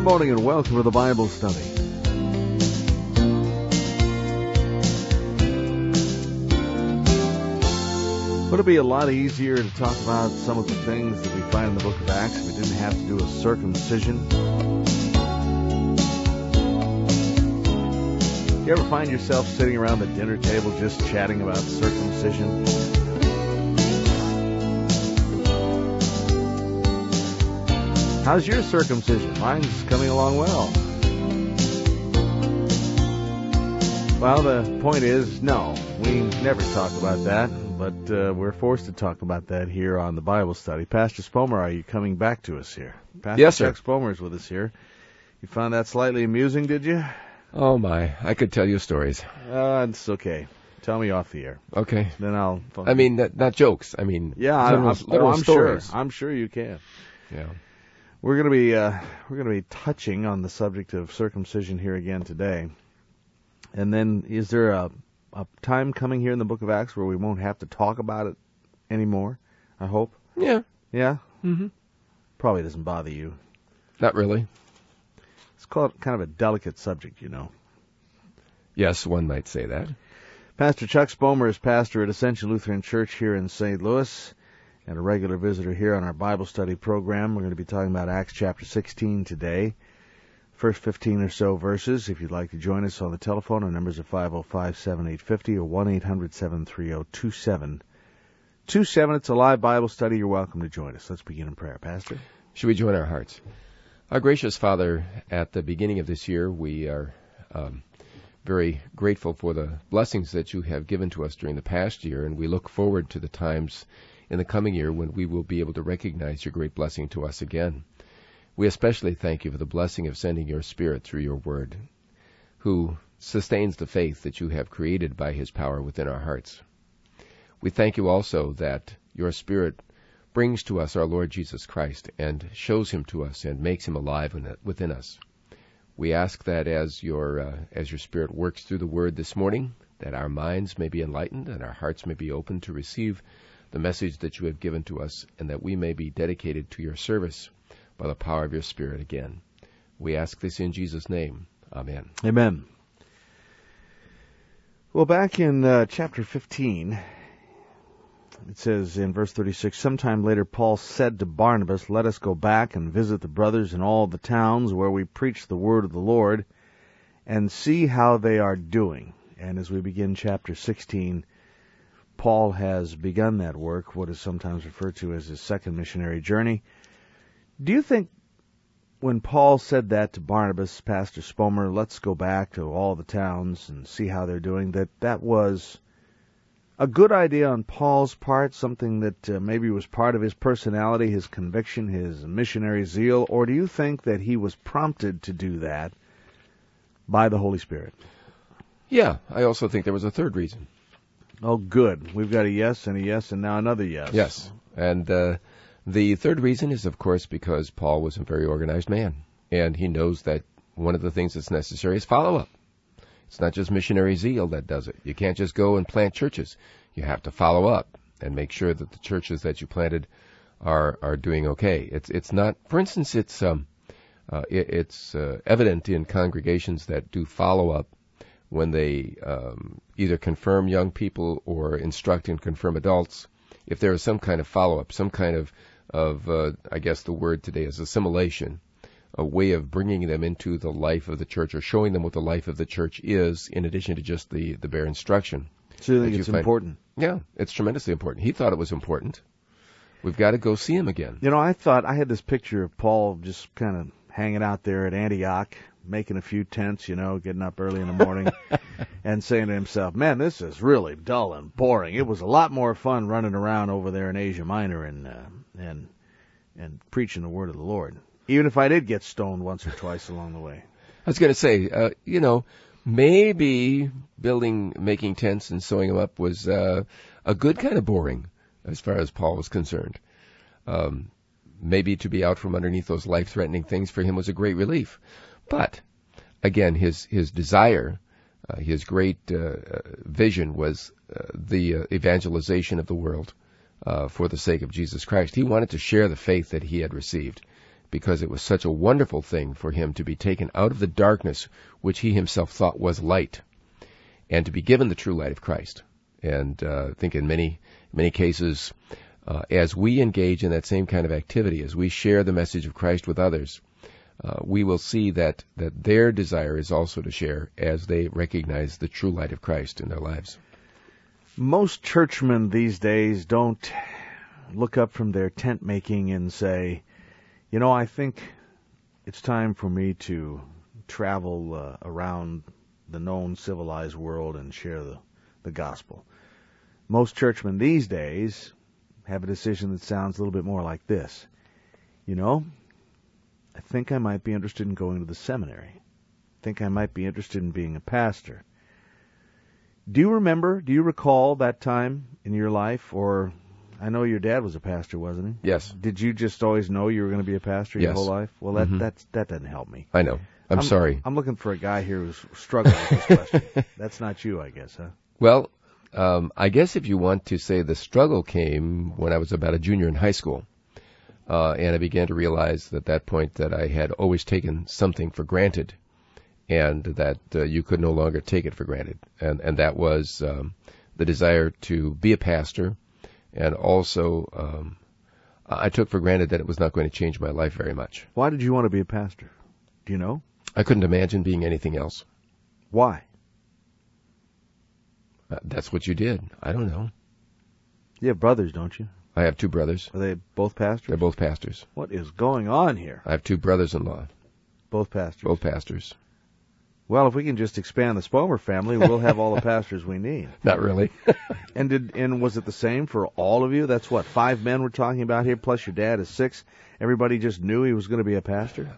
morning and welcome to the Bible study. Would it be a lot easier to talk about some of the things that we find in the book of Acts if we didn't have to do a circumcision? You ever find yourself sitting around the dinner table just chatting about circumcision? How's your circumcision? Mine's coming along well. Well, the point is, no, we never talk about that, but we're forced to talk about that here on the Bible study. Pastor Spomer, are you coming back to us here? Pastor Yes, sir. Chuck Spomer is with us here. You found that slightly amusing, did you? Oh, my. I could tell you stories. It's okay. Tell me off the air. Okay. Then I'll... I mean, not jokes. I mean, literal I'm stories. Sure. I'm sure you can. Yeah. We're going to be touching on the subject of circumcision here again today. And then is there a time coming here in the book of Acts where we won't have to talk about it anymore? I hope. Yeah. Yeah? Mm-hmm. Probably doesn't bother you. Not really. It's called kind of a delicate subject, you know. Yes, one might say that. Pastor Chuck Spomer is pastor at Ascension Lutheran Church here in St. Louis and a regular visitor here on our Bible study program. We're going to be talking about Acts chapter 16 today. First 15 or so verses. If you'd like to join us on the telephone, our numbers are 505-7850 or 1-800-730-2727. It's a live Bible study. You're welcome to join us. Let's begin in prayer, Pastor. Should we join our hearts? Our gracious Father, at the beginning of this year, we are very grateful for the blessings that you have given to us during the past year, and we look forward to the times in the coming year when we will be able to recognize your great blessing to us again. We especially thank you for the blessing of sending your Spirit through your word, who sustains the faith that you have created by his power within our hearts. We thank you also that your Spirit brings to us our Lord Jesus Christ and shows him to us and makes him alive within us. We ask that as your Spirit works through the word this morning, that our minds may be enlightened and our hearts may be open to receive the message that you have given to us, and that we may be dedicated to your service by the power of your Spirit again. We ask this in Jesus' name. Amen. Amen. Well, back in chapter 15, it says in verse 36, sometime later Paul said to Barnabas, let us go back and visit the brothers in all the towns where we preach the word of the Lord and see how they are doing. And as we begin chapter 16, Paul has begun that work, what is sometimes referred to as his second missionary journey. Do you think when Paul said that to Barnabas, Pastor Spomer, let's go back to all the towns and see how they're doing, that was a good idea on Paul's part, something that maybe was part of his personality, his conviction, his missionary zeal, or do you think that he was prompted to do that by the Holy Spirit? Yeah, I also think there was a third reason. Oh, good. We've got a yes and now another yes. Yes, and the third reason is, of course, because Paul was a very organized man, and he knows that one of the things that's necessary is follow-up. It's not just missionary zeal that does it. You can't just go and plant churches. You have to follow up and make sure that the churches that you planted are doing okay. It's not, for instance, it's evident in congregations that do follow-up when they either confirm young people or instruct and confirm adults. If there is some kind of follow-up, some kind of I guess the word today is assimilation, a way of bringing them into the life of the church or showing them what the life of the church is, in addition to just the bare instruction. So you think it's important? Yeah, it's tremendously important. He thought it was important. We've got to go see him again. You know, I had this picture of Paul just kind of hanging out there at Antioch, making a few tents, getting up early in the morning and saying to himself, man, this is really dull and boring. It was a lot more fun running around over there in Asia Minor and preaching the word of the Lord, even if I did get stoned once or twice along the way. I was going to say, maybe making tents and sewing them up was a good kind of boring as far as Paul was concerned. Maybe to be out from underneath those life-threatening things for him was a great relief. But, again, his desire, his great vision was the evangelization of the world for the sake of Jesus Christ. He wanted to share the faith that he had received. because it was such a wonderful thing for him to be taken out of the darkness, which he himself thought was light, and to be given the true light of Christ. And I think in many cases, as we engage in that same kind of activity, as we share the message of Christ with others, we will see that their desire is also to share as they recognize the true light of Christ in their lives. Most churchmen these days don't look up from their tent making and say, I think it's time for me to travel around the known civilized world and share the gospel. Most churchmen these days have a decision that sounds a little bit more like this. I think I might be interested in going to the seminary. I think I might be interested in being a pastor. Do you recall that time in your life? Or I know your dad was a pastor, wasn't he? Yes. Did you just always know you were going to be a pastor your whole life? Well, that doesn't help me. I know. I'm sorry. I'm looking for a guy here who's struggling with this question. That's not you, I guess, huh? Well, I guess if you want to say the struggle came when I was about a junior in high school. And I began to realize at that point that I had always taken something for granted, and that you could no longer take it for granted. And that was the desire to be a pastor, and also I took for granted that it was not going to change my life very much. Why did you want to be a pastor? Do you know? I couldn't imagine being anything else. Why? That's what you did. I don't know. You have brothers, don't you? I have two brothers. Are they both pastors? They're both pastors. What is going on here? I have two brothers-in-law. Both pastors? Both pastors. Well, if we can just expand the Spomer family, we'll have all the pastors we need. Not really. And was it the same for all of you? That's what, 5 men we're talking about here, plus your dad is 6. Everybody just knew he was going to be a pastor?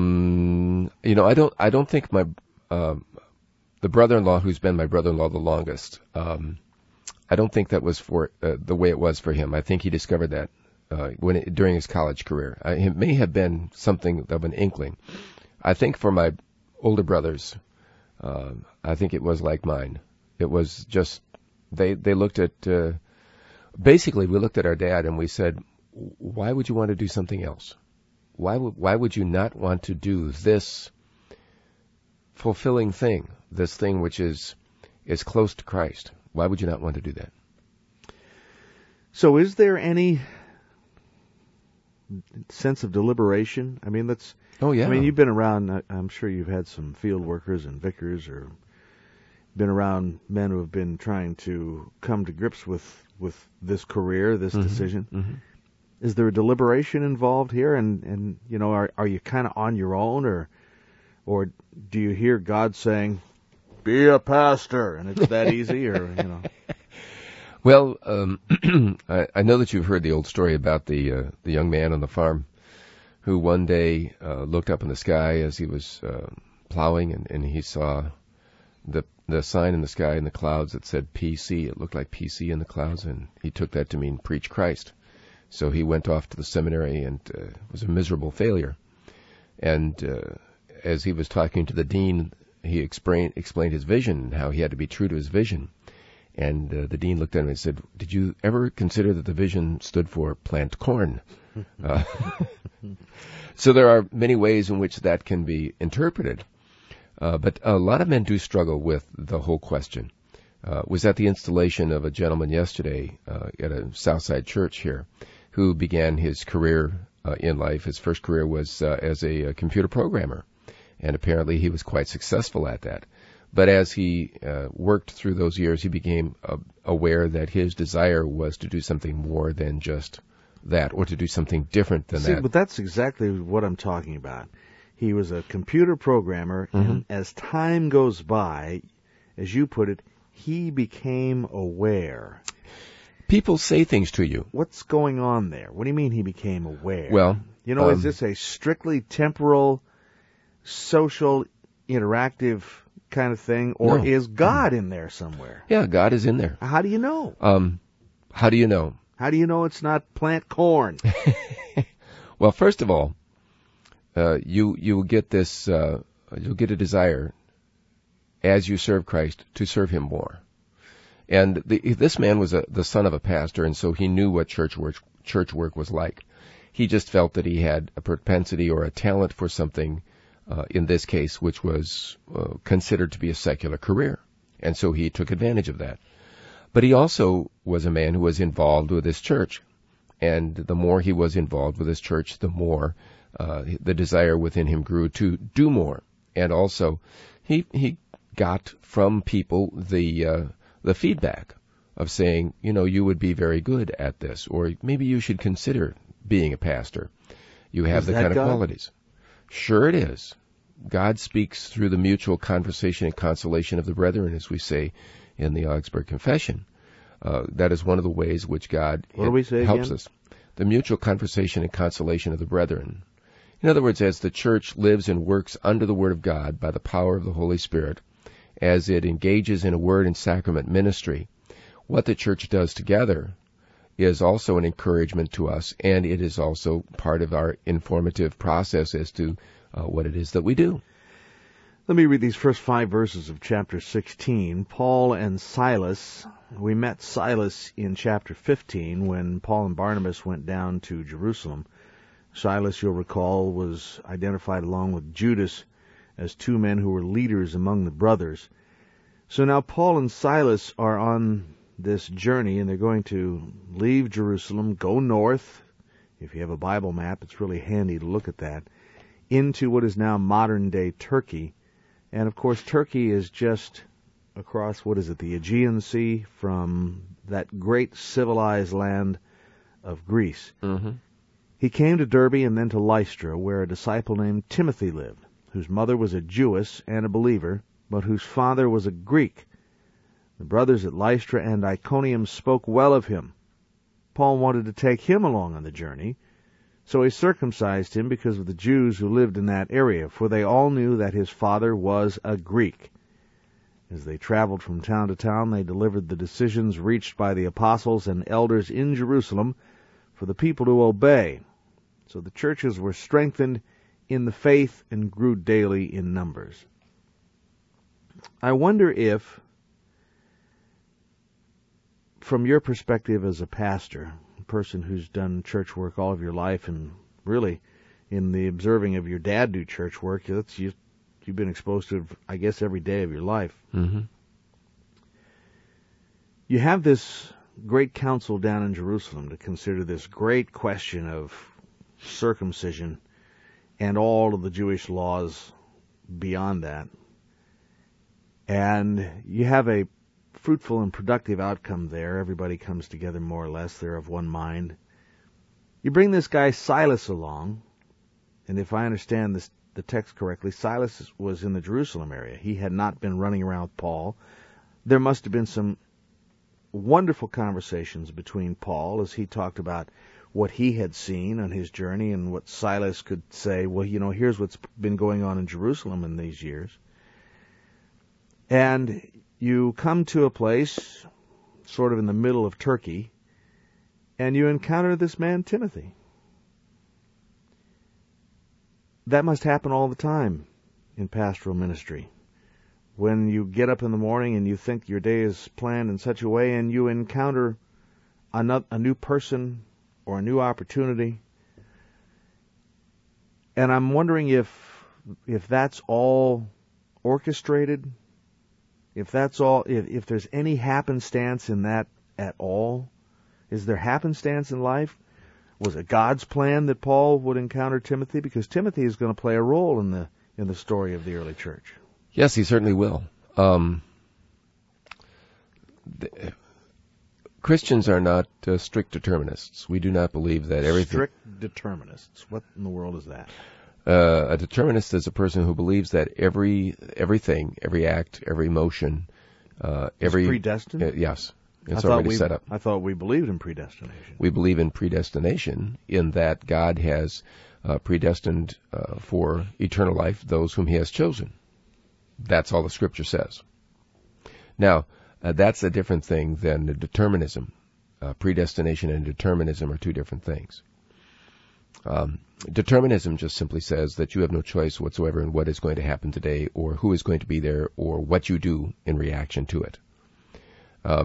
I don't think my the brother-in-law who's been my brother-in-law the longest, I don't think that was for the way it was for him. I think he discovered that during his college career. It may have been something of an inkling. I think for my older brothers, I think it was like mine. It was just they looked at basically we looked at our dad and we said, why would you want to do something else? Why would you not want to do this fulfilling thing, this thing which is close to Christ? Why would you not want to do that? So is there any sense of deliberation? I mean, Oh, yeah. I mean, you've been around, I'm sure you've had some field workers and vicars, or been around men who have been trying to come to grips with this career, this decision. Mm-hmm. Is there a deliberation involved here? And are you kind of on your own, or do you hear God saying, be a pastor, and it's that easy, or? Well, I know that you've heard the old story about the young man on the farm who one day looked up in the sky as he was plowing, and he saw the sign in the sky in the clouds that said PC. It looked like PC in the clouds, and he took that to mean preach Christ. So he went off to the seminary and was a miserable failure. And as he was talking to the dean, he explained his vision and how he had to be true to his vision. And the dean looked at him and said, did you ever consider that the vision stood for plant corn? So there are many ways in which that can be interpreted. But a lot of men do struggle with the whole question. Was at the installation of a gentleman yesterday at a Southside church here who began his career in life. His first career was as a computer programmer, and apparently he was quite successful at that. But as he worked through those years, he became aware that his desire was to do something more than just that, or to do something different than that. But that's exactly what I'm talking about. He was a computer programmer, and as time goes by, as you put it, he became aware. People say things to you. What's going on there? What do you mean he became aware? Well, is this a strictly temporal, social, interactive kind of thing, or is God in there somewhere? Yeah, God is in there. How do you know? How do you know? How do you know it's not plant corn? Well, first of all, you get this. You'll get a desire as you serve Christ to serve Him more. And this man was the son of a pastor, and so he knew what church work was like. He just felt that he had a propensity or a talent for something, in this case, which was considered to be a secular career. And so he took advantage of that. But he also was a man who was involved with his church. And the more he was involved with his church, the more the desire within him grew to do more. And also, he got from people the feedback of saying, you would be very good at this, or maybe you should consider being a pastor. You have the kind of qualities. Sure it is. God speaks through the mutual conversation and consolation of the brethren, as we say in the Augsburg Confession. That is one of the ways which God helps us. The mutual conversation and consolation of the brethren. In other words, as the church lives and works under the Word of God by the power of the Holy Spirit, as it engages in a word and sacrament ministry, what the church does together is also an encouragement to us, and it is also part of our informative process as to what it is that we do. Let me read these first 5 verses of chapter 16. Paul and Silas. We met Silas in chapter 15 when Paul and Barnabas went down to Jerusalem. Silas, you'll recall, was identified along with Judas as 2 men who were leaders among the brothers. So now Paul and Silas are on this journey, and they're going to leave Jerusalem, go north. If you have a Bible map, it's really handy to look at that, into what is now modern-day Turkey. And, of course, Turkey is just across, the Aegean Sea from that great civilized land of Greece. Mm-hmm. He came to Derbe and then to Lystra, where a disciple named Timothy lived, whose mother was a Jewess and a believer, but whose father was a Greek. The brothers at Lystra and Iconium spoke well of him. Paul wanted to take him along on the journey, so he circumcised him because of the Jews who lived in that area, for they all knew that his father was a Greek. As they traveled from town to town, they delivered the decisions reached by the apostles and elders in Jerusalem for the people to obey. So the churches were strengthened in the faith and grew daily in numbers. I wonder if, from your perspective as a pastor, a person who's done church work all of your life, and really in the observing of your dad do church work, you've been exposed to, I guess, every day of your life. Mm-hmm. You have this great council down in Jerusalem to consider this great question of circumcision and all of the Jewish laws beyond that. And you have a fruitful and productive outcome there. Everybody comes together more or less. They're of one mind. You bring this guy Silas along, and if I understand the text correctly, Silas was in the Jerusalem area. He had not been running around with Paul. There must have been some wonderful conversations between Paul as he talked about what he had seen on his journey, and what Silas could say, well, here's what's been going on in Jerusalem in these years. And you come to a place sort of in the middle of Turkey, and you encounter this man Timothy. That must happen all the time in pastoral ministry. When you get up in the morning and you think your day is planned in such a way, and you encounter a new person or a new opportunity. And I'm wondering if that's all orchestrated, if there's any happenstance in that at all. Is there happenstance in life? Was it God's plan that Paul would encounter Timothy? Because Timothy is going to play a role in the story of the early church. Yes, he certainly will. Christians are not strict determinists. We do not believe that everything... Strict determinists. What in the world is that? A determinist is a person who believes that everything, every act, every motion, is predestined? Yes. It's already set up. I thought we believed in predestination. We believe in predestination in that God has predestined for eternal life those whom he has chosen. That's all the Scripture says. Now, that's a different thing than determinism. Predestination and determinism are two different things. Determinism just simply says that you have no choice whatsoever in what is going to happen today, or who is going to be there, or what you do in reaction to it.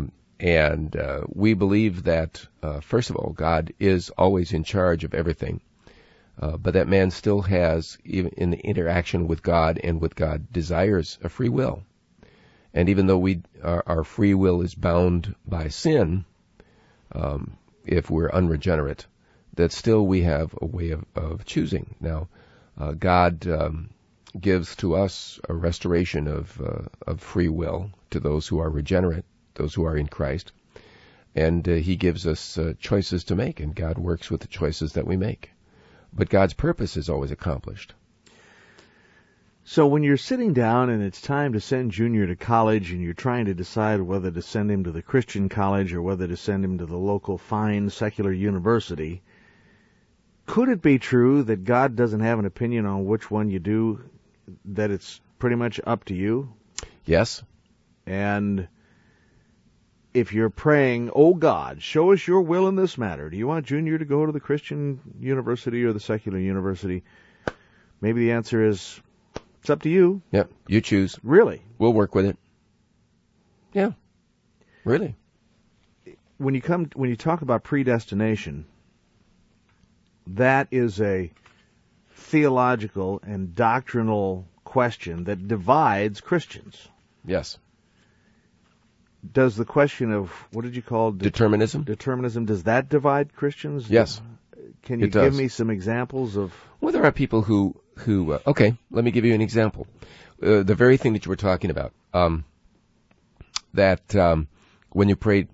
And we believe that, first of all, God is always in charge of everything, but that man still has, even in the interaction with God and with God, desires a free will. And even though our free will is bound by sin, if we're unregenerate, that still we have a way of choosing. Now, God gives to us a restoration of free will to those who are regenerate, those who are in Christ, and He gives us choices to make, and God works with the choices that we make. But God's purpose is always accomplished. So when you're sitting down and it's time to send Junior to college and you're trying to decide whether to send him to the Christian college or whether to send him to the local fine secular university, could it be true that God doesn't have an opinion on which one you do, that it's pretty much up to you? Yes. And if you're praying, oh God, show us your will in this matter. Do you want Junior to go to the Christian university or the secular university? Maybe the answer is, it's up to you. Yeah, you choose. Really? We'll work with it. Yeah, really. When you talk about predestination, that is a theological and doctrinal question that divides Christians. Yes. Does the question of, what did you call determinism? Determinism, does that divide Christians? Yes. Can you give me some examples of? Well, there are people who okay, let me give you an example. The very thing that you were talking about, that when you prayed,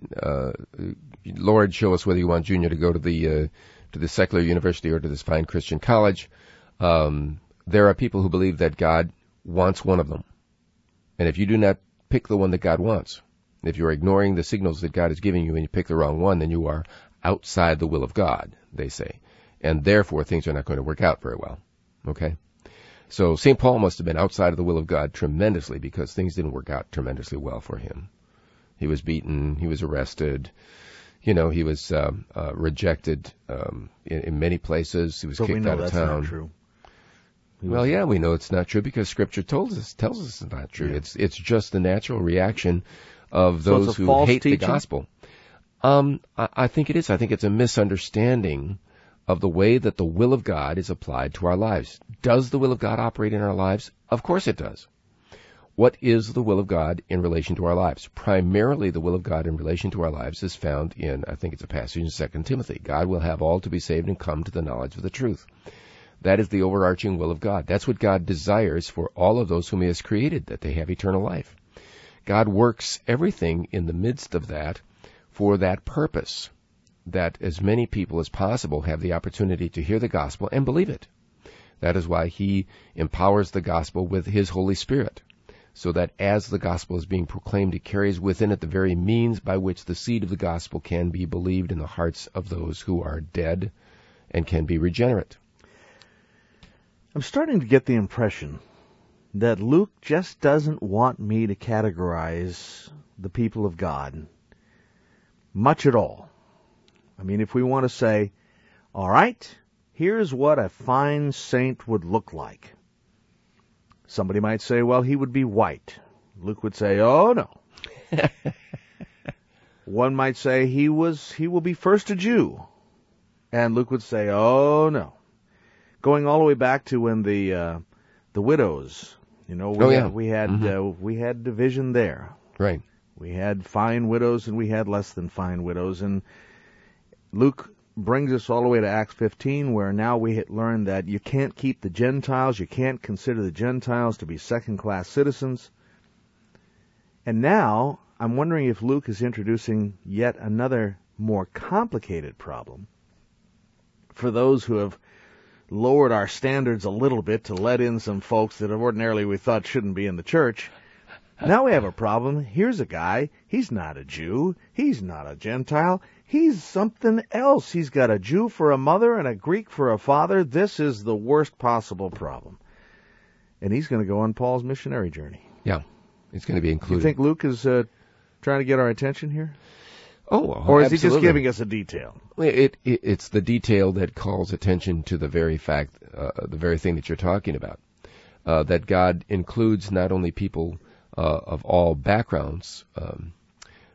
Lord, show us whether you want Junior to go to the secular university or to this fine Christian college. There are people who believe that God wants one of them. And if you do not pick the one that God wants, if you're ignoring the signals that God is giving you and you pick the wrong one, then you are outside the will of God, they say. And therefore, things are not going to work out very well. Okay? So St. Paul must have been outside of the will of God tremendously because things didn't work out tremendously well for him. He was beaten. He was arrested. He was rejected in many places. He was kicked out of town. That's not true. Well, yeah, we know it's not true because Scripture tells us it's not true. Yeah. It's just the natural reaction of those who hate the gospel. I think it is. I think it's a misunderstanding of the way that the will of God is applied to our lives. Does the will of God operate in our lives? Of course it does. What is the will of God in relation to our lives? Primarily, the will of God in relation to our lives is found in, I think it's a passage in 2 Timothy. God will have all to be saved and come to the knowledge of the truth. That is the overarching will of God. That's what God desires for all of those whom He has created, that they have eternal life. God works everything in the midst of that for that purpose, that as many people as possible have the opportunity to hear the gospel and believe it. That is why He empowers the gospel with His Holy Spirit, so that as the gospel is being proclaimed, it carries within it the very means by which the seed of the gospel can be believed in the hearts of those who are dead and can be regenerate. I'm starting to get the impression that Luke just doesn't want me to categorize the people of God much at all. I mean, if we want to say, all right, here's what a fine saint would look like. Somebody might say, well, he would be white. Luke would say, oh, no. One might say he will be first a Jew. And Luke would say, oh, no. Going all the way back to when the widows, we had division there. Right. We had fine widows and we had less than fine widows. And Luke brings us all the way to Acts 15, where now we learn that you can't keep the Gentiles, you can't consider the Gentiles to be second-class citizens. And now I'm wondering if Luke is introducing yet another more complicated problem for those who have lowered our standards a little bit to let in some folks that ordinarily we thought shouldn't be in the church. Now we have a problem. Here's a guy. He's not a Jew. He's not a Gentile. He's something else. He's got a Jew for a mother and a Greek for a father. This is the worst possible problem. And he's going to go on Paul's missionary journey. Yeah, it's going to be included. You think Luke is trying to get our attention here? Oh, or is absolutely. he just giving us a detail? It's the detail that calls attention to the very fact, the very thing that you're talking about, that God includes not only people of all backgrounds,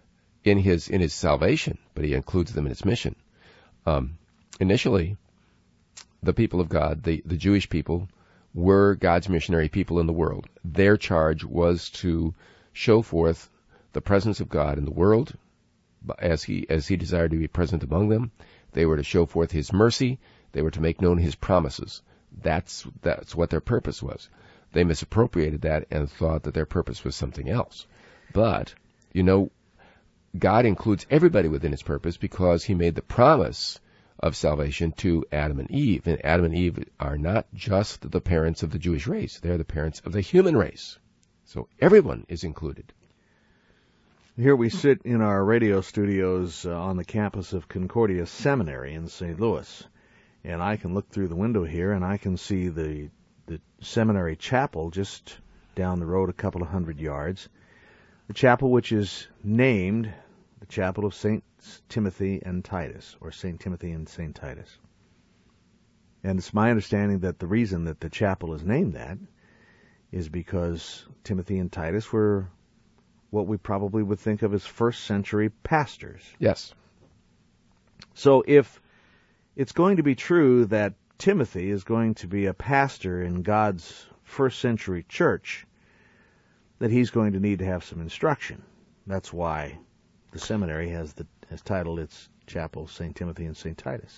in his salvation, but he includes them in his mission. Initially, the people of God, the Jewish people, were God's missionary people in the world. Their charge was to show forth the presence of God in the world as he desired to be present among them. They were to show forth his mercy. They were to make known his promises. That's what their purpose was. They misappropriated that and thought that their purpose was something else. But, God includes everybody within his purpose because he made the promise of salvation to Adam and Eve. And Adam and Eve are not just the parents of the Jewish race. They're the parents of the human race. So everyone is included. Here we sit in our radio studios on the campus of Concordia Seminary in St. Louis. And I can look through the window here and I can see the seminary chapel just down the road a couple of 100 yards. The chapel which is named the Chapel of St. Timothy and Titus, or St. Timothy and St. Titus. And it's my understanding that the reason that the chapel is named that is because Timothy and Titus were what we probably would think of as first century pastors. Yes. So if it's going to be true that Timothy is going to be a pastor in God's first century church, that he's going to need to have some instruction. That's why the seminary has titled its chapel St. Timothy and St. Titus.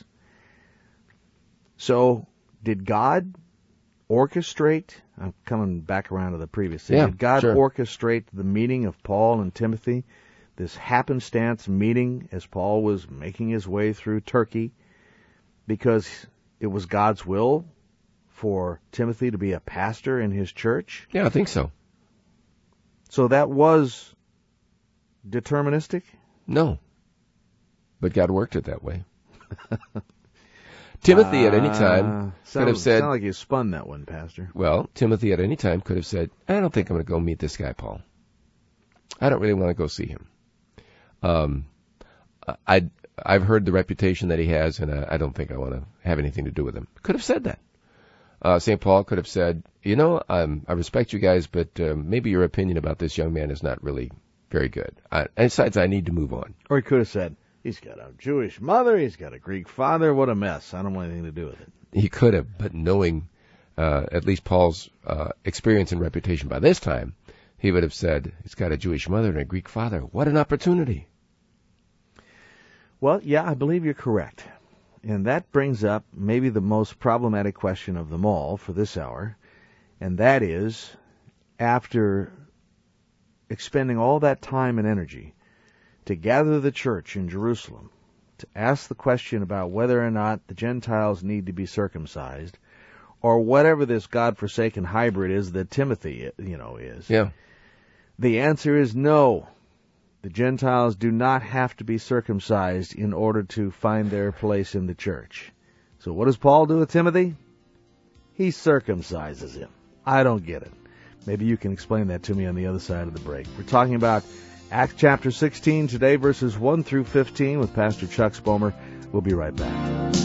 So, did God orchestrate, I'm coming back around to the previous thing, did God orchestrate the meeting of Paul and Timothy, this happenstance meeting as Paul was making his way through Turkey, because it was God's will for Timothy to be a pastor in his church? Yeah, I think so. So that was deterministic? No. But God worked it that way. Timothy at any time could have said... Sound like you spun that one, Pastor. Well, Timothy at any time could have said, I don't think I'm going to go meet this guy, Paul. I don't really want to go see him. I've heard the reputation that he has, and I don't think I want to have anything to do with him. Could have said that. St. Paul could have said, I respect you guys, but maybe your opinion about this young man is not really very good. And besides, I need to move on. Or he could have said, he's got a Jewish mother, he's got a Greek father, what a mess. I don't want anything to do with it. He could have, but knowing at least Paul's experience and reputation by this time, he would have said, he's got a Jewish mother and a Greek father. What an opportunity. Well, yeah, I believe you're correct. And that brings up maybe the most problematic question of them all for this hour, and that is, after expending all that time and energy to gather the church in Jerusalem, to ask the question about whether or not the Gentiles need to be circumcised, or whatever this godforsaken hybrid is that Timothy, is. Yeah. The answer is no. The Gentiles do not have to be circumcised in order to find their place in the church. So what does Paul do with Timothy? He circumcises him. I don't get it. Maybe you can explain that to me on the other side of the break. We're talking about Acts chapter 16 today, verses 1 through 15 with Pastor Chuck Spomer. We'll be right back.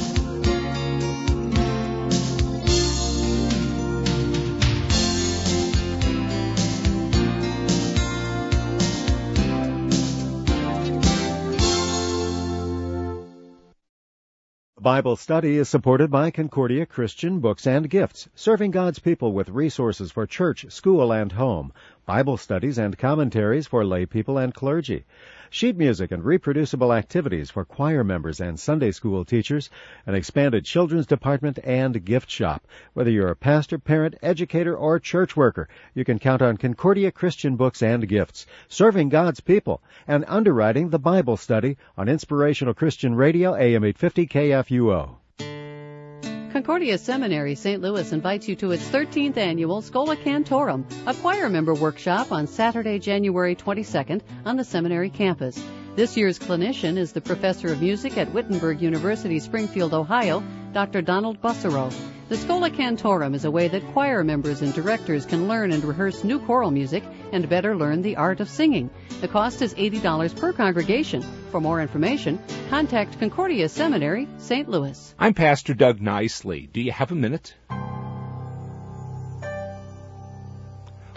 Bible study is supported by Concordia Christian Books and Gifts, serving God's people with resources for church, school, and home, Bible studies and commentaries for lay people and clergy, sheet music and reproducible activities for choir members and Sunday school teachers, an expanded children's department and gift shop. Whether you're a pastor, parent, educator, or church worker, you can count on Concordia Christian Books and Gifts, serving God's people, and underwriting the Bible study on Inspirational Christian Radio, AM 850 KFUO. Concordia Seminary St. Louis invites you to its 13th annual Schola Cantorum, a choir member workshop on Saturday, January 22nd on the seminary campus. This year's clinician is the professor of music at Wittenberg University, Springfield, Ohio, Dr. Donald Bussero. The Schola Cantorum is a way that choir members and directors can learn and rehearse new choral music and better learn the art of singing. The cost is $80 per congregation. For more information, contact Concordia Seminary, St. Louis. I'm Pastor Doug Nicely. Do you have a minute?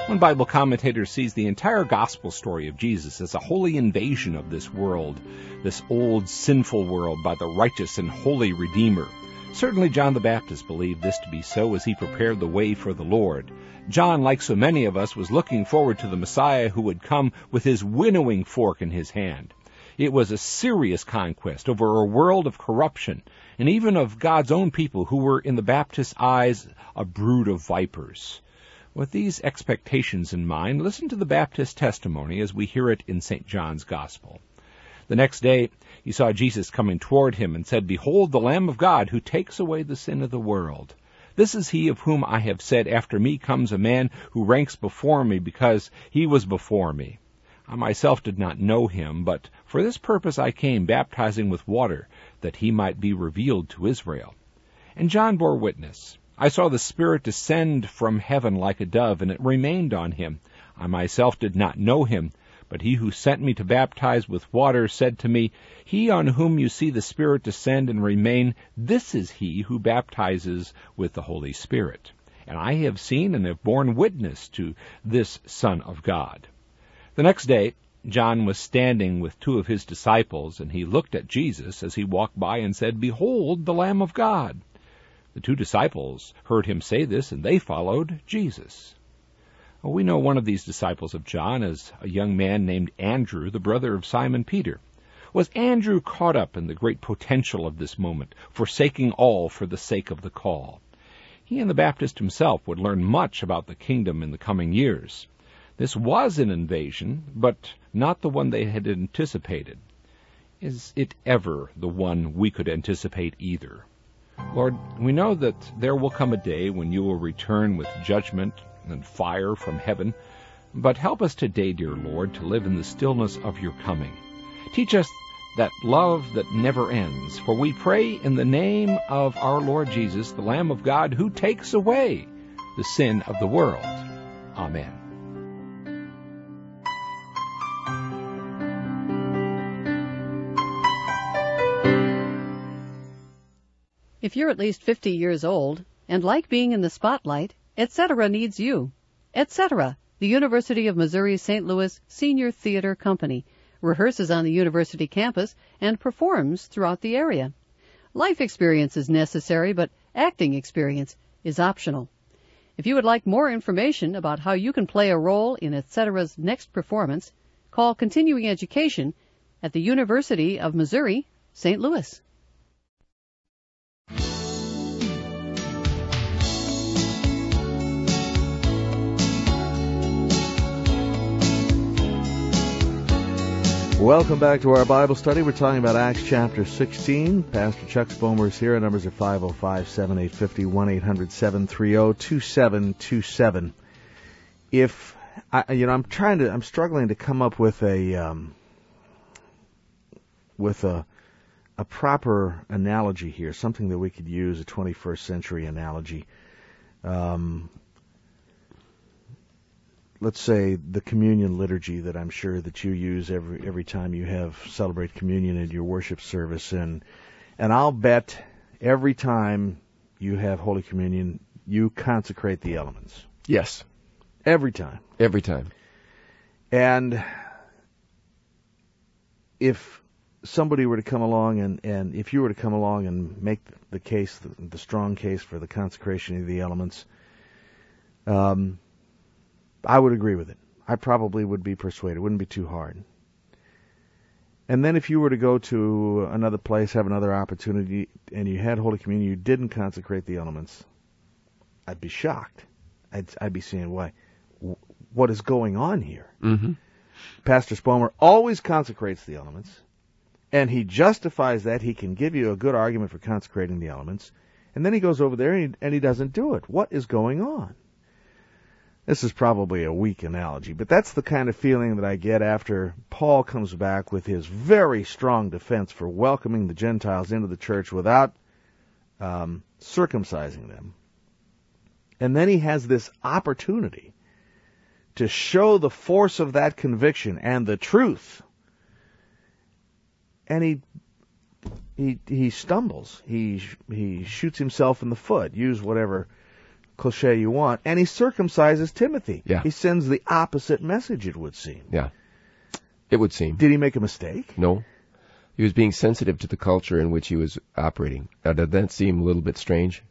One Bible commentator sees the entire gospel story of Jesus as a holy invasion of this world, this old sinful world, by the righteous and holy Redeemer. Certainly John the Baptist believed this to be so as he prepared the way for the Lord. John, like so many of us, was looking forward to the Messiah who would come with his winnowing fork in his hand. It was a serious conquest over a world of corruption, and even of God's own people who were, in the Baptist's eyes, a brood of vipers. With these expectations in mind, listen to the Baptist testimony as we hear it in St. John's Gospel. The next day he saw Jesus coming toward him and said, "Behold, the Lamb of God, who takes away the sin of the world. This is he of whom I have said, After me comes a man who ranks before me, because he was before me. I myself did not know him, but for this purpose I came, baptizing with water, that he might be revealed to Israel." And John bore witness. "I saw the Spirit descend from heaven like a dove, and it remained on him. I myself did not know him, but he who sent me to baptize with water said to me, He on whom you see the Spirit descend and remain, this is he who baptizes with the Holy Spirit. And I have seen and have borne witness to this Son of God." The next day John was standing with two of his disciples, and he looked at Jesus as he walked by and said, "Behold, the Lamb of God." The two disciples heard him say this, and they followed Jesus. Well, we know one of these disciples of John as a young man named Andrew, the brother of Simon Peter. Was Andrew caught up in the great potential of this moment, forsaking all for the sake of the call? He and the Baptist himself would learn much about the kingdom in the coming years. This was an invasion, but not the one they had anticipated. Is it ever the one we could anticipate either? Lord, we know that there will come a day when you will return with judgment and fire from heaven, but help us today, dear Lord, to live in the stillness of your coming. Teach us that love that never ends, for we pray in the name of our Lord Jesus, the Lamb of God, who takes away the sin of the world. Amen. If you're at least 50 years old and like being in the spotlight, Etc. needs you. Etc., the University of Missouri St. Louis Senior Theater Company, rehearses on the university campus and performs throughout the area. Life experience is necessary, but acting experience is optional. If you would like more information about how you can play a role in Etc.'s next performance, call Continuing Education at the University of Missouri St. Louis. Welcome back to our Bible study. We're talking about Acts chapter 16. Pastor Chuck Spomer is here. Our numbers are 505-7850, 1-800-730-2727. I'm struggling to come up with a proper analogy here, something that we could use, a 21st century analogy. Let's say the communion liturgy that I'm sure that you use every time you celebrate communion in your worship service, and I'll bet every time you have Holy Communion, you consecrate the elements. Yes. Every time. Every time. And if somebody were to come along and if you were to come along and make the case, the strong case for the consecration of the elements, I would agree with it. I probably would be persuaded. It wouldn't be too hard. And then if you were to go to another place, have another opportunity, and you had Holy Communion, you didn't consecrate the elements, I'd be shocked. I'd be saying, why? What is going on here? Mm-hmm. Pastor Spomer always consecrates the elements, and he justifies that. He can give you a good argument for consecrating the elements, and then he goes over there and he doesn't do it. What is going on? This is probably a weak analogy, but that's the kind of feeling that I get after Paul comes back with his very strong defense for welcoming the Gentiles into the church without circumcising them. And then he has this opportunity to show the force of that conviction and the truth. And he stumbles. He shoots himself in the foot. Use whatever cliche you want, and he circumcises Timothy. Yeah. He sends the opposite message, it would seem. Yeah. It would seem. Did he make a mistake? No. He was being sensitive to the culture in which he was operating. Now, did that seem a little bit strange?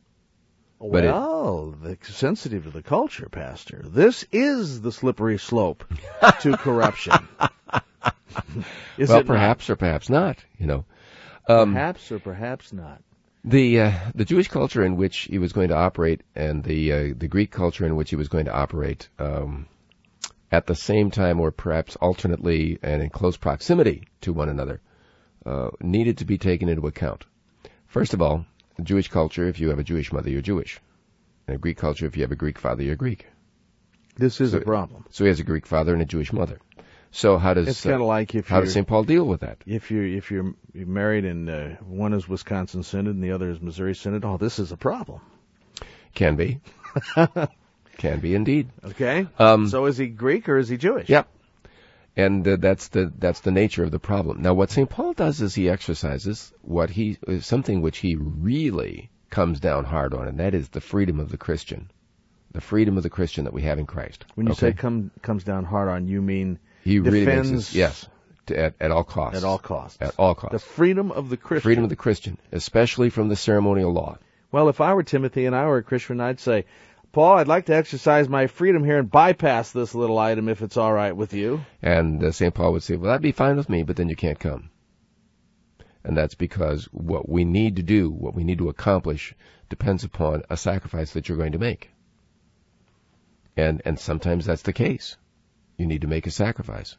Well, sensitive to the culture, Pastor. This is the slippery slope to corruption. Well, perhaps or perhaps not, you know. Perhaps or perhaps not. The Jewish culture in which he was going to operate and the Greek culture in which he was going to operate at the same time, or perhaps alternately and in close proximity to one another, needed to be taken into account. First of all, the Jewish culture, if you have a Jewish mother, you're Jewish. In a Greek culture, if you have a Greek father, you're Greek. This is a problem. So he has a Greek father and a Jewish mother. So how does it's kind of like how does St. Paul deal with that? If you're married and one is Wisconsin Synod and the other is Missouri Synod, this is a problem. Can be. Can be indeed. Okay. So is he Greek or is he Jewish? Yep. And that's the nature of the problem. Now, what St. Paul does is he exercises something which he really comes down hard on, and that is the freedom of the Christian. The freedom of the Christian that we have in Christ. When you say comes down hard on, you mean he really defends... makes this, yes, at all costs. At all costs. At all costs. The freedom of the Christian. Freedom of the Christian, especially from the ceremonial law. Well, if I were Timothy and I were a Christian, I'd say, Paul, I'd like to exercise my freedom here and bypass this little item if it's all right with you. And St. Paul would say, well, that'd be fine with me, but then you can't come. And that's because what we need to do, what we need to accomplish, depends upon a sacrifice that you're going to make. And sometimes that's the case. You need to make a sacrifice.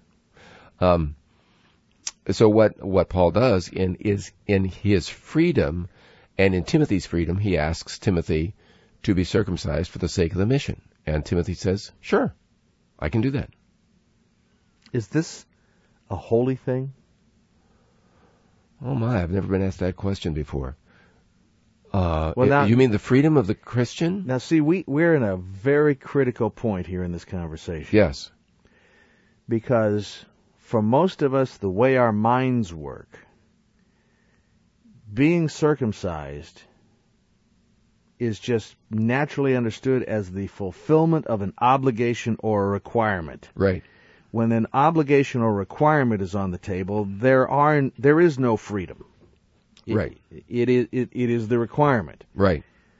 So what Paul does is in his freedom and in Timothy's freedom, he asks Timothy to be circumcised for the sake of the mission. And Timothy says, sure, I can do that. Is this a holy thing? Oh my, I've never been asked that question before. Now, you mean the freedom of the Christian? Now see, we're in a very critical point here in this conversation. Yes. Because for most of us, the way our minds work, being circumcised is just naturally understood as the fulfillment of an obligation or a requirement. Right. When an obligation or requirement is on the table, there is no freedom. Right. It is the requirement. Right.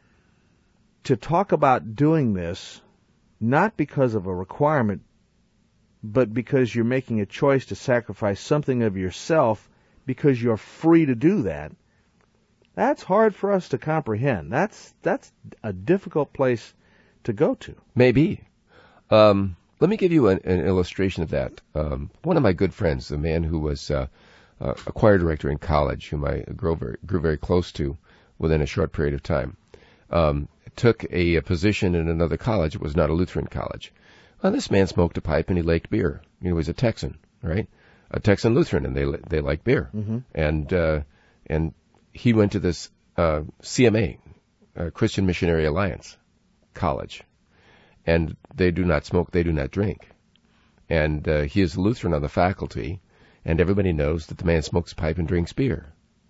To talk about doing this, not because of a requirement, but because you're making a choice to sacrifice something of yourself because you're free to do that, that's hard for us to comprehend. That's a difficult place to go to. Maybe. Let me give you an illustration of that. One of my good friends, the man who was a choir director in college, whom I grew very close to within a short period of time, took a position in another college. It was not a Lutheran college. Well, this man smoked a pipe and he liked beer. He was a Texan, right? A Texan Lutheran, and they like beer. Mm-hmm. And he went to this CMA, Christian Missionary Alliance college, and they do not smoke, they do not drink. And he is a Lutheran on the faculty, and everybody knows that the man smokes a pipe and drinks beer.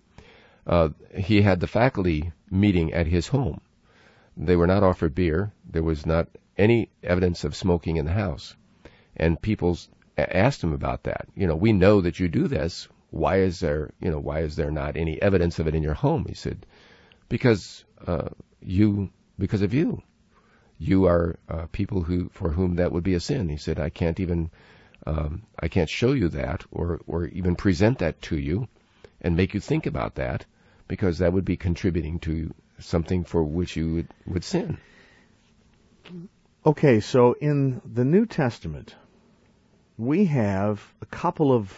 He had the faculty meeting at his home. They were not offered beer. There was not any evidence of smoking in the house. And people asked him about that. We know that you do this. Why is there not any evidence of it in your home? He said, because of you. You are people for whom that would be a sin. He said, I can't show you that or even present that to you and make you think about that, because that would be contributing to something for which you would sin. Okay, so in the New Testament, we have a couple of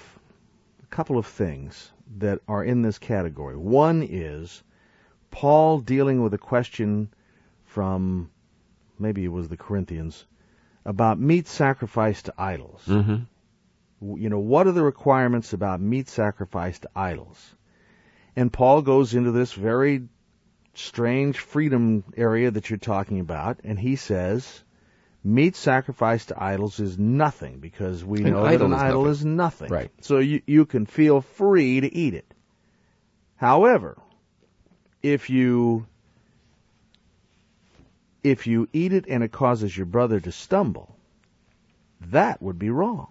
things that are in this category. One is Paul dealing with a question from, maybe it was the Corinthians, about meat sacrificed to idols. Mm-hmm. What are the requirements about meat sacrificed to idols? And Paul goes into this very strange freedom area that you're talking about, and he says, meat sacrificed to idols is nothing, because we know that an idol is nothing. Right. So you can feel free to eat it. However, if you if you eat it and it causes your brother to stumble, that would be wrong.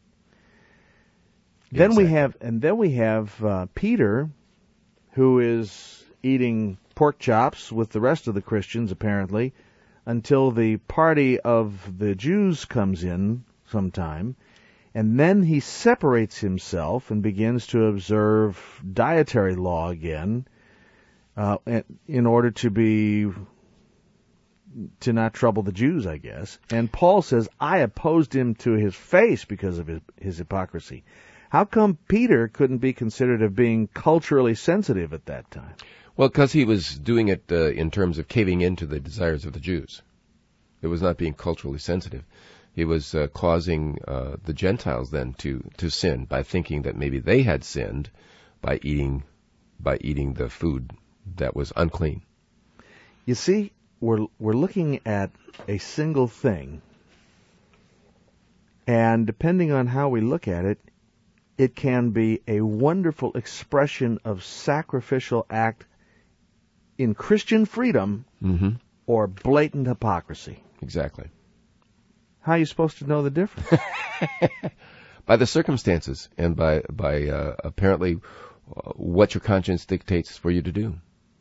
Then we have Peter, who is eating pork chops with the rest of the Christians, apparently, until the party of the Jews comes in sometime, and then he separates himself and begins to observe dietary law again, in order to not trouble the Jews, I guess. And Paul says, I opposed him to his face because of his hypocrisy. How come Peter couldn't be considered of being culturally sensitive at that time? Well, because he was doing it in terms of caving into the desires of the Jews. It was not being culturally sensitive. He was causing the Gentiles then to sin by thinking that maybe they had sinned by eating the food that was unclean. You see, we're looking at a single thing, and depending on how we look at it, it can be a wonderful expression of sacrificial act in Christian freedom, or blatant hypocrisy. Exactly. How are you supposed to know the difference? By the circumstances and by apparently what your conscience dictates for you to do.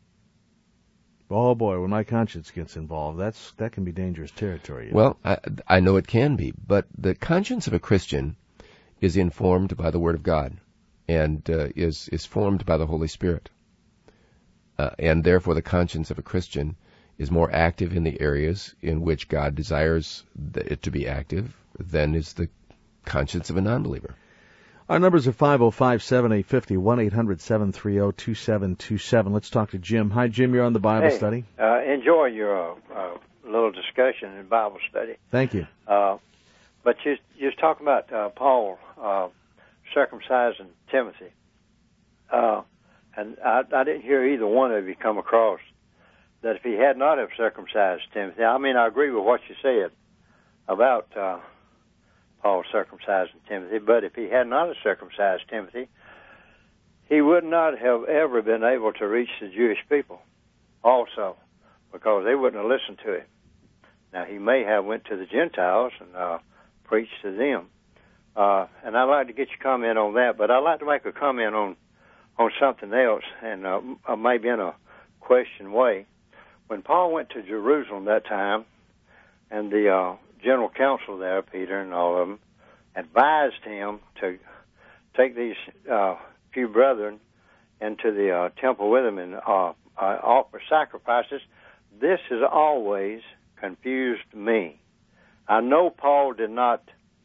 Oh boy, when my conscience gets involved, that can be dangerous territory. Well, I know it can be, but the conscience of a Christian is informed by the Word of God and is formed by the Holy Spirit. And therefore the conscience of a Christian is more active in the areas in which God desires it to be active than is the conscience of a non-believer. Our numbers are 505-7850, 1-800-730-2727. Let's talk to Jim. Hi, Jim. You're on the Bible study. Enjoy your little discussion in Bible study. Thank you. But you was talking about Paul circumcising Timothy. And I didn't hear either one of you come across that if he had not have circumcised Timothy. I mean, I agree with what you said about Paul circumcising Timothy, but if he had not have circumcised Timothy, he would not have ever been able to reach the Jewish people also, because they wouldn't have listened to him. Now, he may have went to the Gentiles and preached to them. And I'd like to get your comment on that, but I'd like to make a comment on something else, and maybe in a question way. When Paul went to Jerusalem that time, and the general council there, Peter and all of them, advised him to take these few brethren into the temple with him and offer sacrifices, this has always confused me. I know Paul did not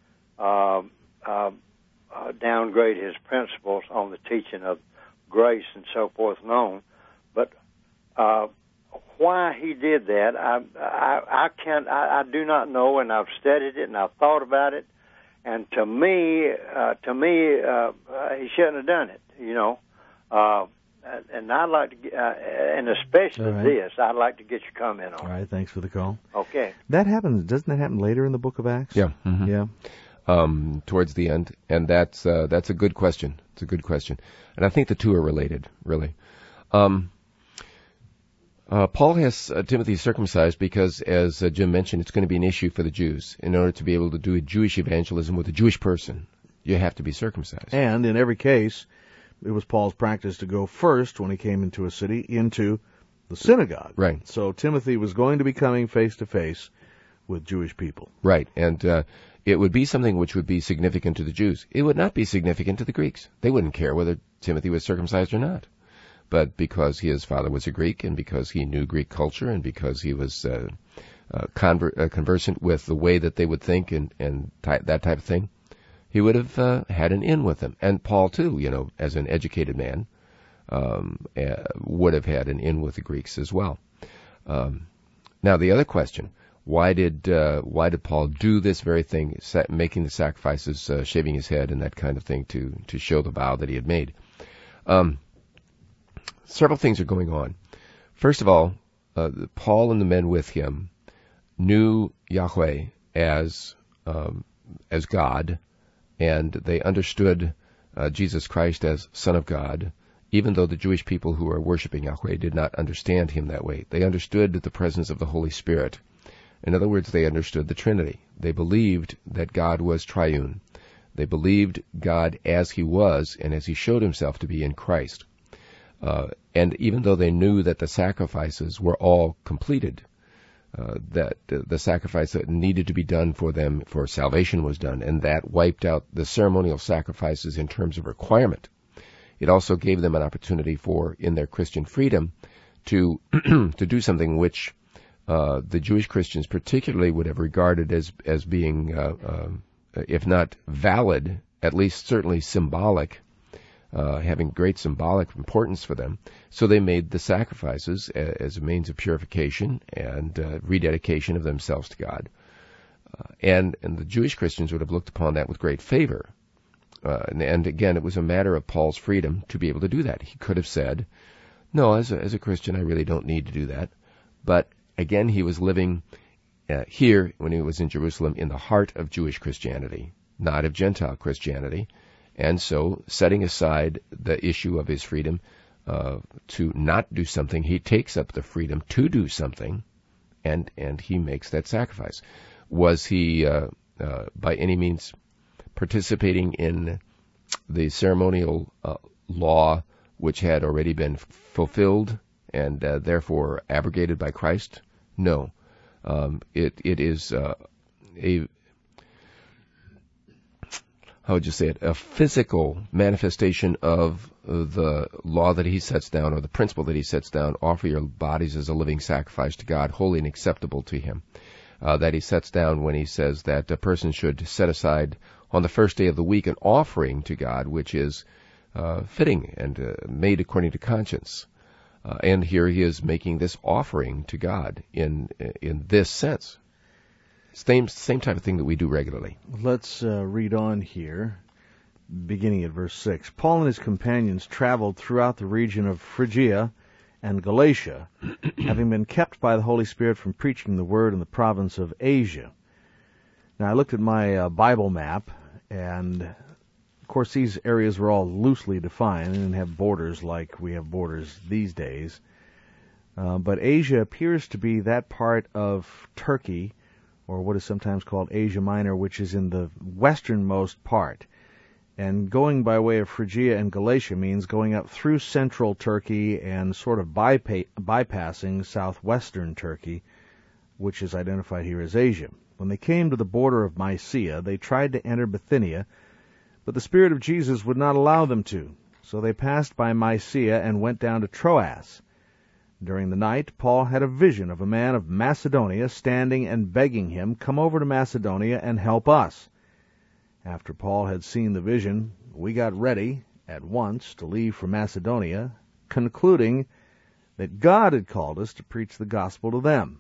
downgrade his principles on the teaching of grace and so forth and on, but why he did that, I do not know, and I've studied it and I've thought about it, and to me, he shouldn't have done it, you know. And I'd like to, and especially this, I'd like to get your comment on. All right, thanks for the call. Okay. That happens. Doesn't that happen later in the book of Acts? Yeah. Mm-hmm. Yeah. Towards the end, and that's a good question. It's a good question, and I think the two are related, really. Paul has Timothy circumcised because, as Jim mentioned, it's going to be an issue for the Jews. In order to be able to do a Jewish evangelism with a Jewish person, you have to be circumcised. And in every case, it was Paul's practice to go first, when he came into a city, into the synagogue. Right. So Timothy was going to be coming face to face with Jewish people. Right. And it would be something which would be significant to the Jews. It would not be significant to the Greeks. They wouldn't care whether Timothy was circumcised or not. But because his father was a Greek, and because he knew Greek culture, and because he was conversant with the way that they would think and that type of thing, he would have had an in with them. And Paul, too, you know, as an educated man, would have had an in with the Greeks as well. Now, the other question, why did Paul do this very thing, making the sacrifices, shaving his head and that kind of thing to show the vow that he had made? Several things are going on. First of all, Paul and the men with him knew Yahweh as God, and they understood Jesus Christ as Son of God, even though the Jewish people who were worshiping Yahweh did not understand him that way. They understood the presence of the Holy Spirit. In other words, they understood the Trinity. They believed that God was triune. They believed God as he was and as he showed himself to be in Christ. And even though they knew that the sacrifices were all completed, that the sacrifice that needed to be done for them for salvation was done, and that wiped out the ceremonial sacrifices in terms of requirement, it also gave them an opportunity for, in their Christian freedom, to to do something which the Jewish Christians particularly would have regarded as being, if not valid, at least certainly symbolic, having great symbolic importance for them. So they made the sacrifices as a means of purification and rededication of themselves to God. And the Jewish Christians would have looked upon that with great favor. And again, it was a matter of Paul's freedom to be able to do that. He could have said, no, as a Christian, I really don't need to do that. But again, he was living here, when he was in Jerusalem, in the heart of Jewish Christianity, not of Gentile Christianity. And so, setting aside the issue of his freedom to not do something, he takes up the freedom to do something, and he makes that sacrifice. Was he, by any means, participating in the ceremonial law which had already been fulfilled and therefore abrogated by Christ? No. It is how would you say it, a physical manifestation of the law that he sets down, or the principle that he sets down: offer your bodies as a living sacrifice to God, holy and acceptable to him. That he sets down when he says that a person should set aside on the first day of the week an offering to God, which is fitting and made according to conscience. And here he is making this offering to God in this sense. Same type of thing that we do regularly. Let's read on here, beginning at verse 6. Paul and his companions traveled throughout the region of Phrygia and Galatia, having been kept by the Holy Spirit from preaching the word in the province of Asia. Now, I looked at my Bible map, and of course these areas were all loosely defined and have borders like we have borders these days. But Asia appears to be that part of Turkey, or what is sometimes called Asia Minor, which is in the westernmost part. And going by way of Phrygia and Galatia means going up through central Turkey and sort of bypassing southwestern Turkey, which is identified here as Asia. When they came to the border of Mysia, they tried to enter Bithynia, but the Spirit of Jesus would not allow them to. So they passed by Mysia and went down to Troas. During the night, Paul had a vision of a man of Macedonia standing and begging him, "Come over to Macedonia and help us." After Paul had seen the vision, we got ready at once to leave for Macedonia, concluding that God had called us to preach the gospel to them.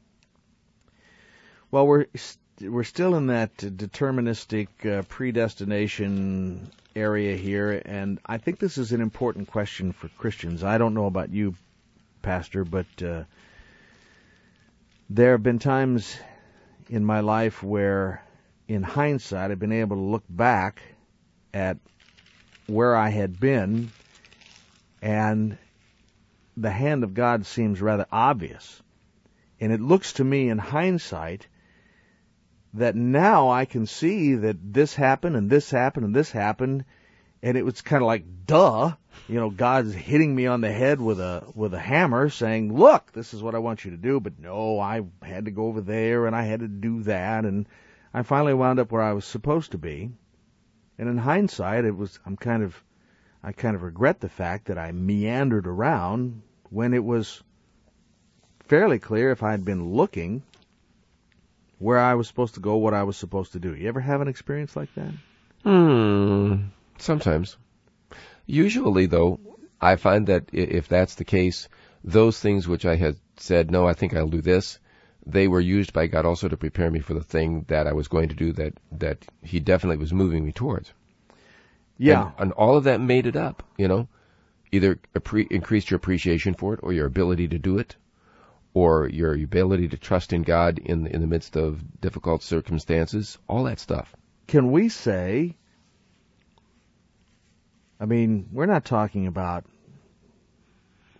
Well, we're still in that deterministic predestination area here, and I think this is an important question for Christians. I don't know about you, Pastor, but there have been times in my life where, in hindsight, I've been able to look back at where I had been, and the hand of God seems rather obvious. And it looks to me in hindsight that now I can see that this happened and this happened and this happened, and it was kind of like, duh, God's hitting me on the head with a hammer saying, look, this is what I want you to do, but no, I had to go over there and I had to do that, and I finally wound up where I was supposed to be. And in hindsight, I kind of regret the fact that I meandered around when it was fairly clear, if I had been looking, where I was supposed to go, what I was supposed to do. You ever have an experience like that? Sometimes. Usually, though, I find that if that's the case, those things which I had said, no, I think I'll do this, they were used by God also to prepare me for the thing that I was going to do that he definitely was moving me towards. Yeah. And all of that made it up, Either increased your appreciation for it, or your ability to do it, or your ability to trust in God in the midst of difficult circumstances, all that stuff. Can we say, we're not talking about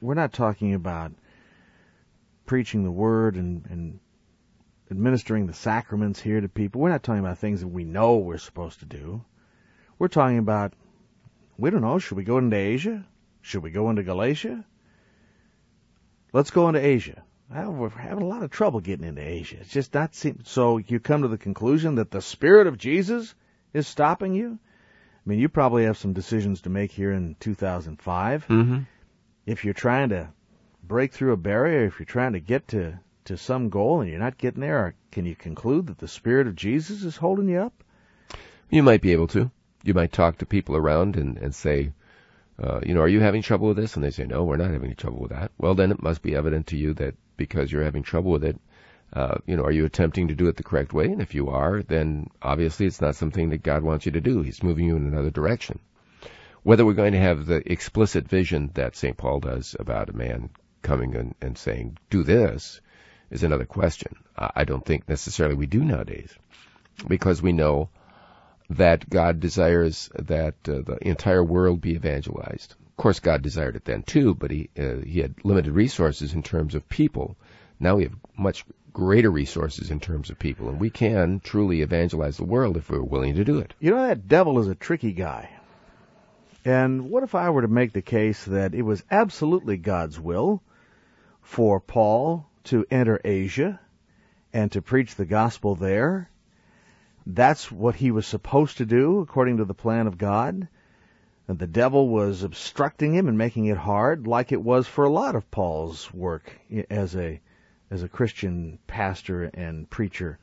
we're not talking about preaching the word and administering the sacraments here to people. We're not talking about things that we know we're supposed to do. We're talking about, we don't know, should we go into Asia? Should we go into Galatia? Let's go into Asia. Well, we're having a lot of trouble getting into Asia. It's just not so you come to the conclusion that the Spirit of Jesus is stopping you? I mean, you probably have some decisions to make here in 2005. Mm-hmm. If you're trying to break through a barrier, if you're trying to get to some goal and you're not getting there, can you conclude that the Spirit of Jesus is holding you up? You might be able to. You might talk to people around and say, are you having trouble with this? And they say, no, we're not having any trouble with that. Well, then it must be evident to you that because you're having trouble with it, are you attempting to do it the correct way? And if you are, then obviously it's not something that God wants you to do. He's moving you in another direction. Whether we're going to have the explicit vision that St. Paul does about a man coming and saying, do this, is another question. I don't think necessarily we do nowadays, because we know that God desires that the entire world be evangelized. Of course, God desired it then too, but he had limited resources in terms of people. Now we have much greater resources in terms of people, and we can truly evangelize the world if we're willing to do it. You know, that devil is a tricky guy. And what if I were to make the case that it was absolutely God's will for Paul to enter Asia and to preach the gospel there? That's what he was supposed to do according to the plan of God. And the devil was obstructing him and making it hard, like it was for a lot of Paul's work as a Christian pastor and preacher.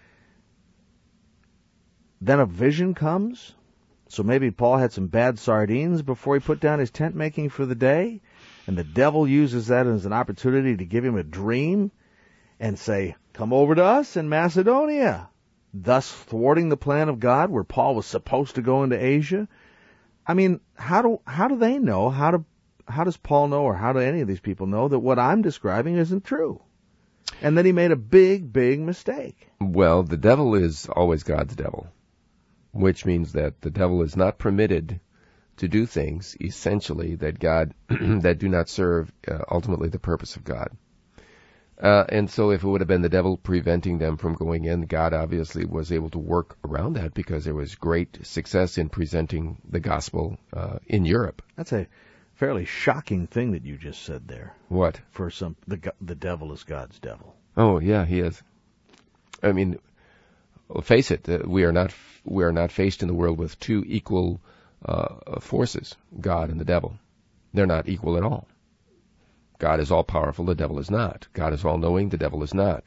Then a vision comes. So maybe Paul had some bad sardines before he put down his tent making for the day, and the devil uses that as an opportunity to give him a dream and say, come over to us in Macedonia, thus thwarting the plan of God where Paul was supposed to go into Asia. I mean, how do they know? How does Paul know, or how do any of these people know that what I'm describing isn't true? And then he made a big, big mistake. Well, the devil is always God's devil, which means that the devil is not permitted to do things, essentially, that God that do not serve ultimately the purpose of God. And so if it would have been the devil preventing them from going in, God obviously was able to work around that because there was great success in presenting the gospel in Europe. That's a fairly shocking thing that you just said there. What? For the devil is God's devil. Oh, yeah, he is. I mean, face it, we are not faced in the world with two equal forces, God and the devil. They're not equal at all. God is all-powerful, the devil is not. God is all-knowing, the devil is not.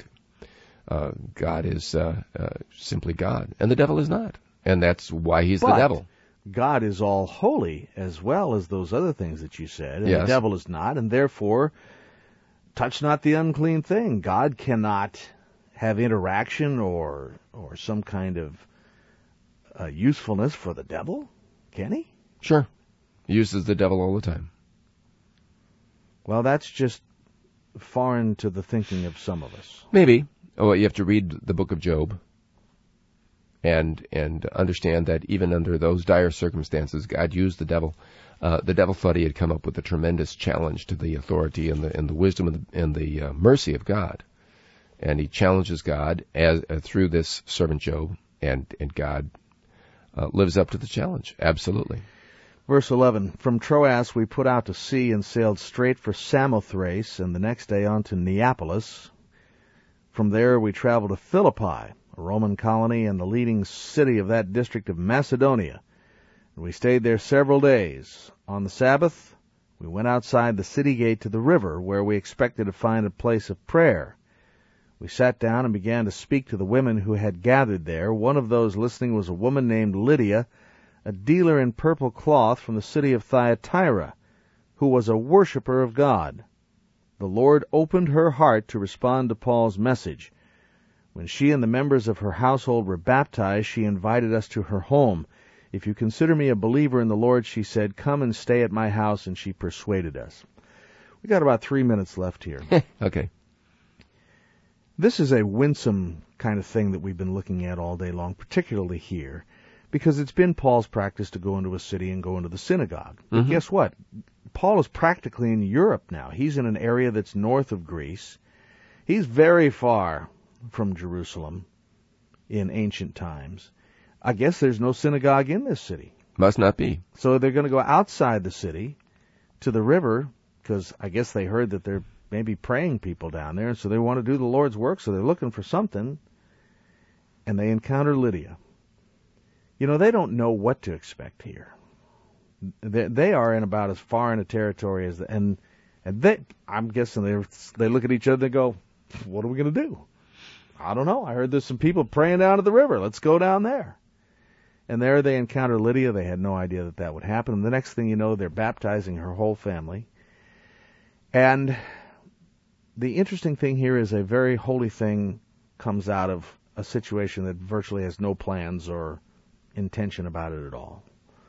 God is simply God, and the devil is not. And that's why he's the devil. God is all-holy as well as those other things that you said, and yes. The devil is not, and therefore, touch not the unclean thing. God cannot have interaction or some kind of usefulness for the devil, can he? Sure. He uses the devil all the time. Well, that's just foreign to the thinking of some of us. Maybe. Oh, you have to read the book of Job and understand that even under those dire circumstances, God used the devil. The devil thought he had come up with a tremendous challenge to the authority and the wisdom and the mercy of God. And he challenges God through this servant Job, and God lives up to the challenge. Absolutely. Verse 11, from Troas we put out to sea and sailed straight for Samothrace, and the next day on to Neapolis. From there we traveled to Philippi, a Roman colony and the leading city of that district of Macedonia. And we stayed there several days. On the Sabbath, we went outside the city gate to the river, where we expected to find a place of prayer. We sat down and began to speak to the women who had gathered there. One of those listening was a woman named Lydia, a dealer in purple cloth from the city of Thyatira, who was a worshiper of God. The Lord opened her heart to respond to Paul's message. When she and the members of her household were baptized, she invited us to her home. If you consider me a believer in the Lord, she said, come and stay at my house, and she persuaded us. We got about 3 minutes left here. Okay. This is a winsome kind of thing that we've been looking at all day long, particularly here. Because it's been Paul's practice to go into a city and go into the synagogue. But guess what? Paul is practically in Europe now. He's in an area that's north of Greece. He's very far from Jerusalem in ancient times. I guess there's no synagogue in this city. Must not be. So they're going to go outside the city to the river, because I guess they heard that there may be praying people down there, so they want to do the Lord's work, so they're looking for something, and they encounter Lydia. You know, they don't know what to expect here. They are in about as far in a territory as, and they, I'm guessing they look at each other and go, what are we going to do? I don't know. I heard there's some people praying down at the river. Let's go down there. And there they encounter Lydia. They had no idea that would happen. And the next thing you know, they're baptizing her whole family. And the interesting thing here is a very holy thing comes out of a situation that virtually has no plans or intention about it at all.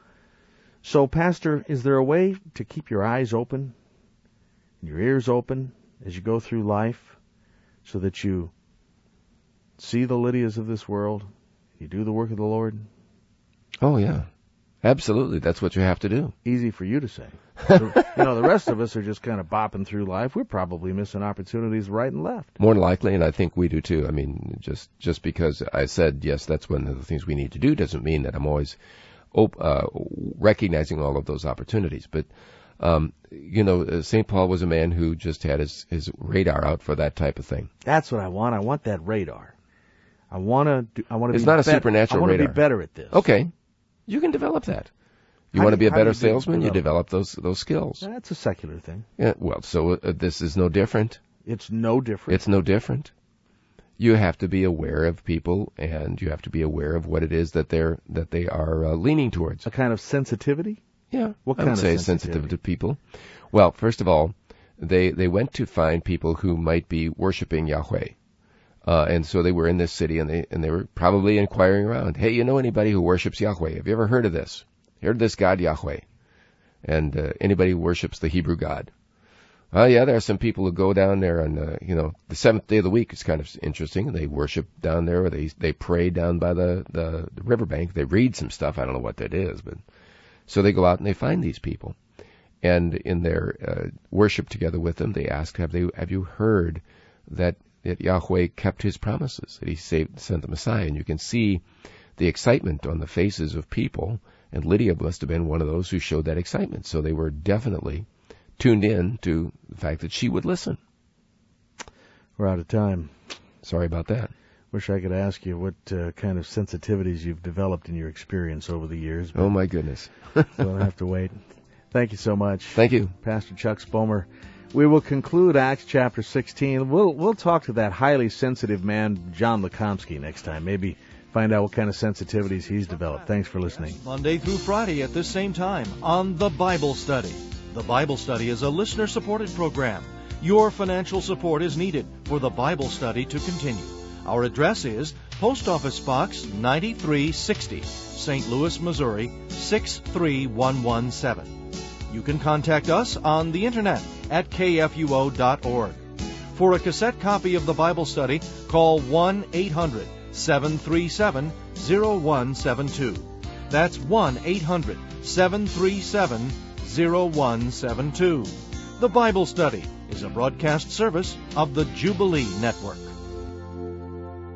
So, Pastor, is there a way to keep your eyes open, your ears open as you go through life so that you see the Lydias of this world, you do the work of the Lord? Oh, yeah. Absolutely. That's what you have to do. Easy for you to say. The rest of us are just kind of bopping through life. We're probably missing opportunities right and left. More than likely, and I think we do too. I mean, just because I said, yes, that's one of the things we need to do doesn't mean that I'm always recognizing all of those opportunities. But, St. Paul was a man who just had his radar out for that type of thing. That's what I want. I want that radar. I want to. It's not a supernatural radar. I want to be better at this. Okay. You can develop that. You want to be a better salesman, you develop those skills. That's a secular thing. Yeah, well, so this is no different. It's no different. It's no different. You have to be aware of people, and you have to be aware of what it is that they are leaning towards. A kind of sensitivity? Yeah. What I kind would of say sensitivity? sensitive to people. Well, first of all, they went to find people who might be worshiping Yahweh. And so they were in this city, and they were probably inquiring around. Hey, you know anybody who worships Yahweh? Have you ever heard of this? Heard of this God Yahweh? And anybody who worships the Hebrew God? Oh, yeah, there are some people who go down there on, the seventh day of the week. It's kind of interesting. They worship down there, or they pray down by the riverbank. They read some stuff. I don't know what that is, but so they go out and they find these people, and in their worship together with them, they ask, have you heard that Yahweh kept his promises, that he sent the Messiah? And you can see the excitement on the faces of people, and Lydia must have been one of those who showed that excitement. So they were definitely tuned in to the fact that she would listen. We're out of time. Sorry about that. Wish I could ask you what kind of sensitivities you've developed in your experience over the years. Oh, my goodness. We'll have to wait. Thank you so much. Thank you. Pastor Chuck Spomer. We will conclude Acts chapter 16. We'll talk to that highly sensitive man, John Lekomsky, next time. Maybe find out what kind of sensitivities he's developed. Thanks for listening. Monday through Friday at this same time on The Bible Study. The Bible Study is a listener-supported program. Your financial support is needed for The Bible Study to continue. Our address is Post Office Box 9360, St. Louis, Missouri 63117. You can contact us on the internet at kfuo.org. For a cassette copy of the Bible Study, call 1-800-737-0172. That's 1-800-737-0172. The Bible Study is a broadcast service of the Jubilee Network.